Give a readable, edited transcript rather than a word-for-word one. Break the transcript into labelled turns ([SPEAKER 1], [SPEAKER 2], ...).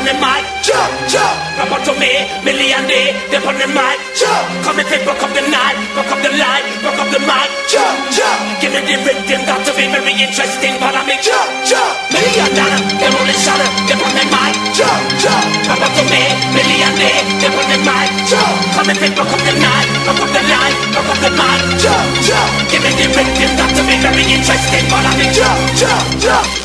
[SPEAKER 1] on the mic. Jump, jump. Rap out to me, million day, they on the mic. Jump. Come and take back up the night, back up the line, back up the mic. Jump, jump. Give me the rhythm, that to be very interesting, but I mean jump, jump. $1 million, they on the shutter, they on the mic. Jump, jump. Rap out to me, million day, they on the mic. Jump. Come and take back up the night, back up the line, back up the mic. Jump, jump. Give me the rhythm, that to be very interesting, but I mean jump, jump, jump.